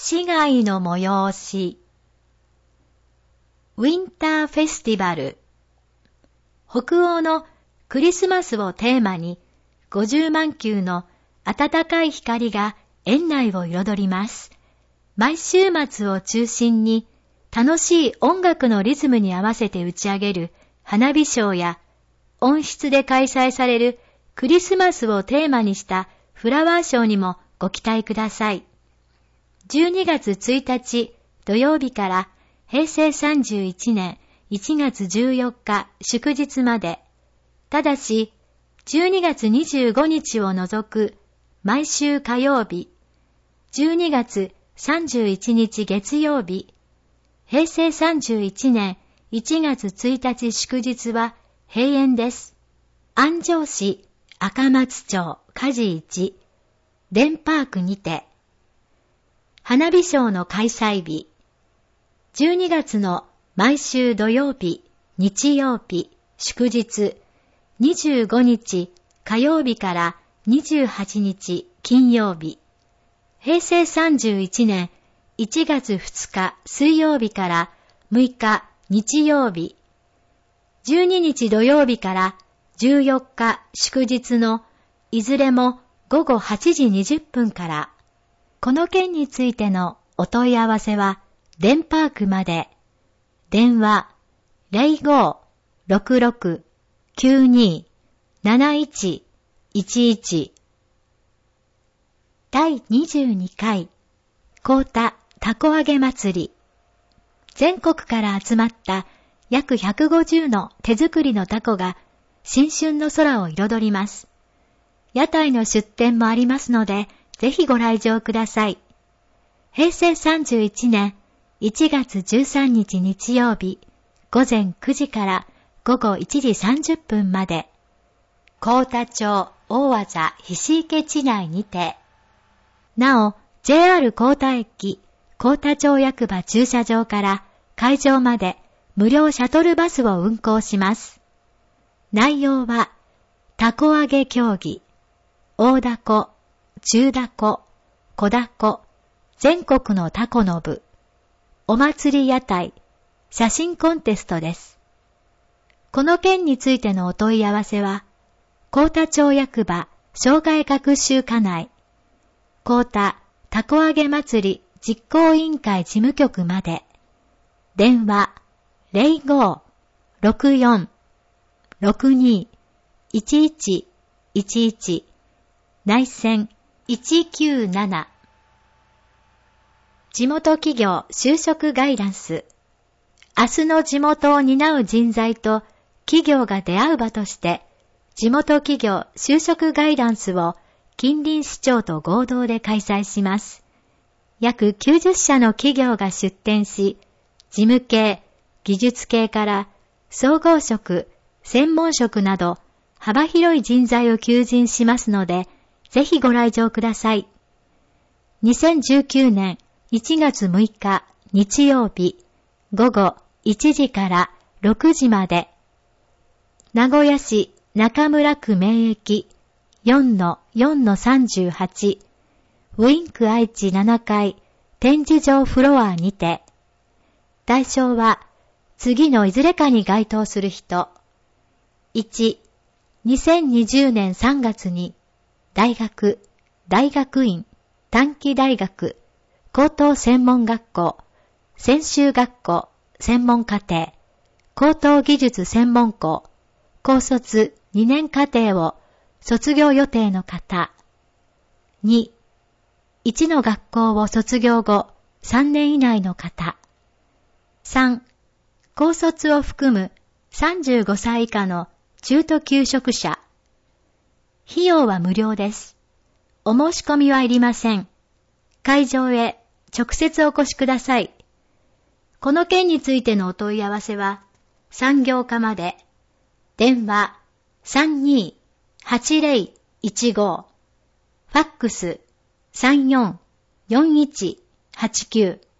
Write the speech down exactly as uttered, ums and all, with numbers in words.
市街の催し。ウィンターフェスティバル。北欧のクリスマスをテーマにごじゅうまん球の暖かい光が園内を彩ります。毎週末を中心に楽しい音楽のリズムに合わせて打ち上げる花火ショーや温室で開催されるクリスマスをテーマにしたフラワーショーにもご期待ください。じゅうにがつついたち土曜日からへいせいさんじゅういちねんいちがつじゅうよっか祝日まで、ただしじゅうにがつにじゅうごにちを除く毎週火曜日、じゅうにがつさんじゅういちにち月曜日、へいせいさんじゅういちねんいちがつついたち祝日は閉園です。安城市赤松町梶一デンパークにて、花火ショーの開催日、じゅうにがつの毎週土曜日、日曜日、祝日、にじゅうごにち火曜日からにじゅうはちにち金曜日、へいせいさんじゅういちねんいちがつふつか水曜日からむいか日曜日、じゅうににち土曜日からじゅうよっか祝日のいずれもごごはちじにじゅっぷんから。この件についてのお問い合わせはデンパークまで。電話 ゼロごーろくろくきゅうにーなないちいちいち。だいにじゅうにかい幸田たこ揚げ祭り。全国から集まった約ひゃくごじゅうの手作りのタコが新春の空を彩ります。屋台の出店もありますので、ぜひご来場ください。へいせいさんじゅういちねんいちがつじゅうさんにち日曜日、ごぜんくじからごごいちじさんじゅっぷんまで、幸田町大技菱池地内にて。なお、ジェイアール 幸田駅、幸田町役場駐車場から会場まで無料シャトルバスを運行します。内容は、たこ揚げ競技、大だこ、中だこ、小だこ、全国のタコの部、お祭り屋台、写真コンテストです。この件についてのお問い合わせは、幸田町役場障害学習課内、幸田たこ揚げ祭り実行委員会事務局まで。電話 ゼロごーろくよんろくにーいちいちいちいち 内線いちきゅうなな。地元企業就職ガイダンス。明日の地元を担う人材と企業が出会う場として、地元企業就職ガイダンスを近隣市町と合同で開催します。約きゅうじゅっしゃの企業が出展し、事務系、技術系から総合職、専門職など幅広い人材を求人しますので、ぜひご来場ください。にせんじゅうきゅうねんいちがつむいか日曜日ごごいちじからろくじまで。名古屋市中村区名駅 よんのよんのさんじゅうはち ウィンク愛知ななかい展示場フロアにて。対象は次のいずれかに該当する人。いち、にせんにじゅうねんさんがつに大学、大学院、短期大学、高等専門学校、専修学校、専門課程、高等技術専門校、高卒にねん課程を卒業予定の方。に、いちの学校を卒業後さんねん以内の方。さん、高卒を含むさんじゅうごさい以下の中途求職者。費用は無料です。お申し込みはいりません。会場へ直接お越しください。この件についてのお問い合わせは産業課まで。電話 さんにーはちぜろいちご、ファックス さんよんよんいちはちきゅう。